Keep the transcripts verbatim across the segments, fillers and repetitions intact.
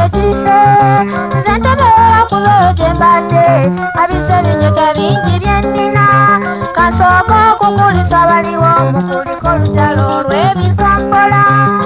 ekise zentemera kuloje mbadde abise binyoca bingi byennina kasooka okukulisa baliwo mukuliko olutalo olw'ebikompola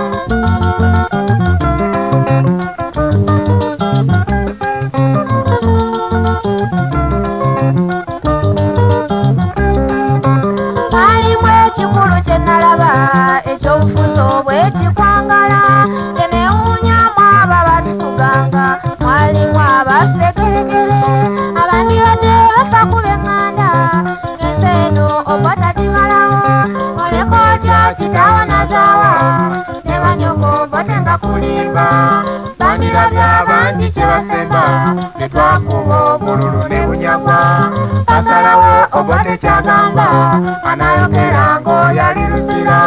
ekikulu kyenalaba ekyobufuzi obwekikwangala kyenewunyamu aba batufuganga mwalimu abafegeregere abandibadde bafa kuba eŋŋanda ngensi eno oba tagimalawo olekotya kitawa nazaawa ne banyogo botenga kulimba bandirabye abangi kye basemba ne twakuba obululu ne bunyagwa basalawo obote kyagamba anayogera ng'oyali luzira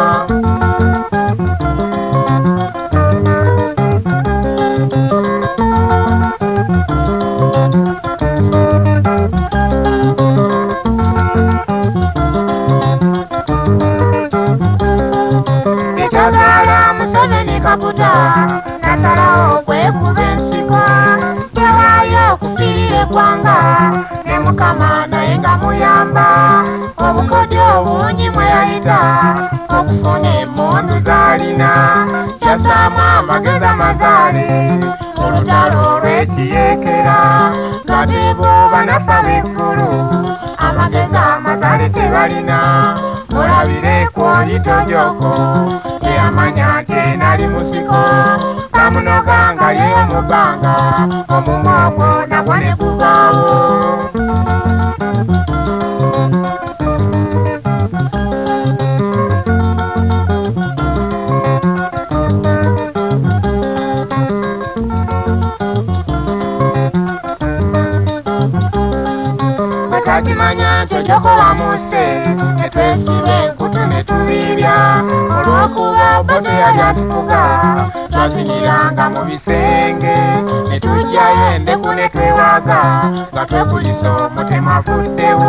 kikyagala Museveni Kaguta nasalawo kwekuba ensiko yewaayo okufiirira eggwanga ne Mukama naye nga muyamba obukodyo obungi mwe yayita okufuna emmundu z'alina yassaamu amagezi amazaale olutalo olw'ekiyeekera nga teebo banafa b'eggulu amagezi amazaale tebalina mulabire kwolitojoko teyamanya nti nali musiko bamunoga nga yeyo mu bbanga omumwa ogwo nagwo ne guvaawo twazimanya nti ojoko bamuse ne twesiba enkutu ne tubiibya olw'okuba bote yali atufuga twaziniranga mu bisenge ne tujjayo endeku ne twewaga nga twekulisa omutemu afuddewo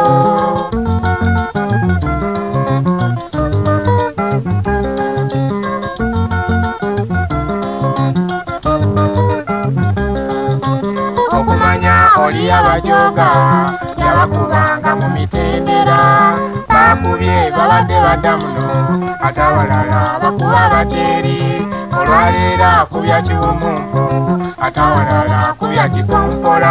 okumanya oli abajoga yabakubanga mu mitendera bakubye babadde badda muno ate awalala bakuba badeeri olwaleero akubya kiwumumpu ate awalala akubya kikompola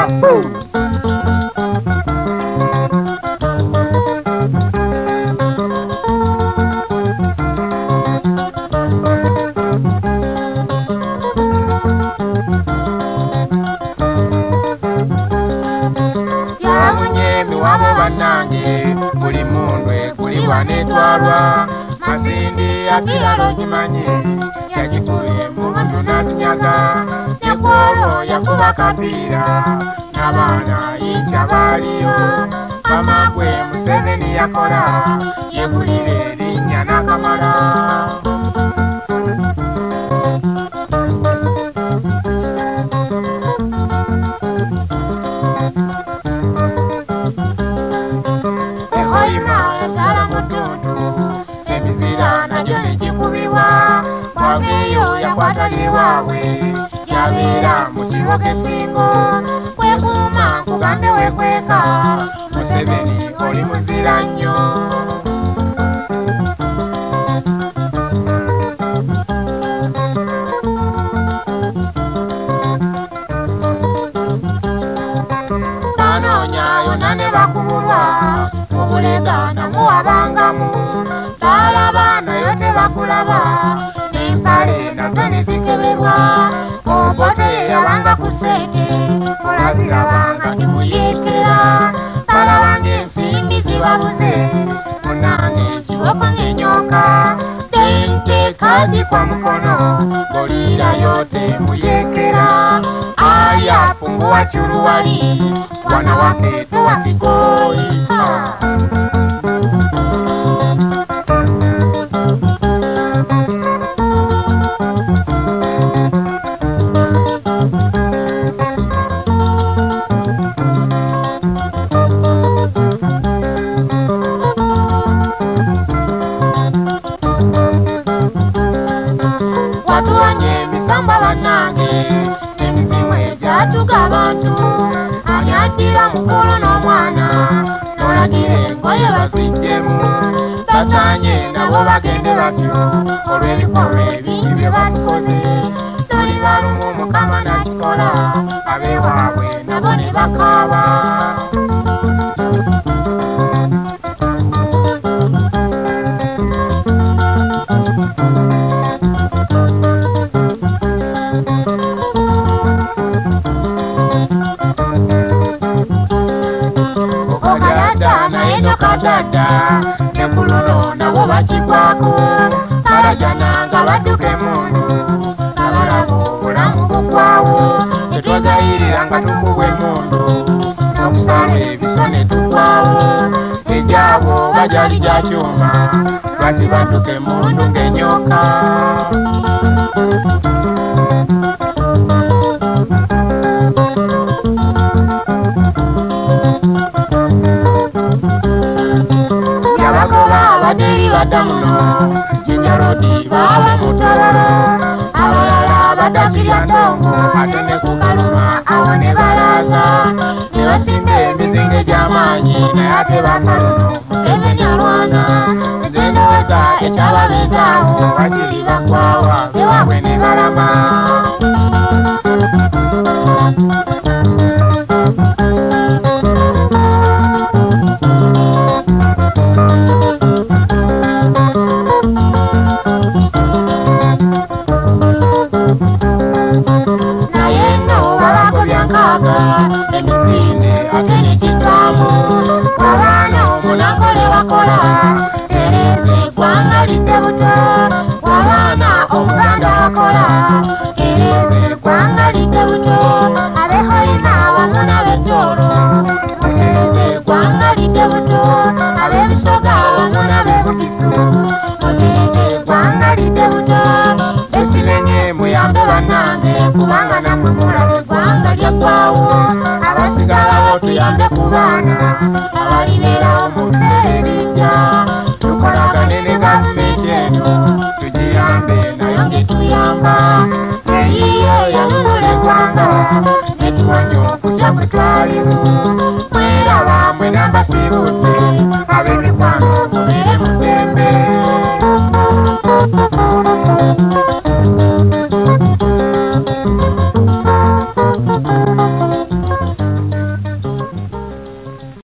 buli mundu egulibwa netwalwa masindi akiralo kimanye yagikubye mu bantu nazinyaga nekwolwo yakuba kapiira n'abaana yinca baaliyo bamagwe Museveni yakola yegulira erinnya n'akamala yakwatali waawe yabeera mu kiboka esingo kwekuuma kugambe wekweka Museveni oli muzira nnyo banoonya yonna ne bakubulwa mu bulega namuwabangamu balaba nayo tebakulaba empale nazo ne zikeberwa obote yawanga ku ssente olazirabanga timuyeekera balabanga ensimbi zibabuze munange ekiboko ng'enyoka tenteekadi kwa mukono ng'oliirayo temuyeekera aya funguwa churuwali wana wake tuwakikoi bazijjemu basaanye nabo bagende batyo olw'ebikolwa ebingi bye batukoze tuli balumu Mukama nakikola abeewaabwe nabo ne bakaaba Dada nekuluno nabo bakikwako balajana nga badduke mundu abalabo obulamu bukwawo tetwegayirira nga tububwe mundu okusala ebisone tukwawo ejabo bajali jakyuma lwaki badduke mundu ng'enyoka Badamuno Jinjarodi bawe mutoro abalala badakirya ndongo ate ne ku Kaluma awo ne balaza ne basimba emizinga egy'amaanyi naye ate bakaluno Museveni alwana zendoza ekyababezaawo bakiri bakwawa bewaabwe ne balama emisinde ate nekitwamu abaana omunakole wakola tereza eggwanga lidde buto abaana omuganda wakola tereza eggwanga lidde buto abehoima wamu n'abeddoolo mutereza eggwanga lidde buto ab'ebisoga wamu n'ab'ebukisu mutereza eggwanga lidde buto esimenye muyambe bannange kubanga nammwe mulaba eggwanga lyaggwawo abasigalawo tuyambe ku baana abalibeerawo mu biseera ebijja tukolagane ne gavumenti eno tugiyambe nayo ng'etuyamba eyiyo yanunula eggwanga ne tuwanya okutya kwe twalimu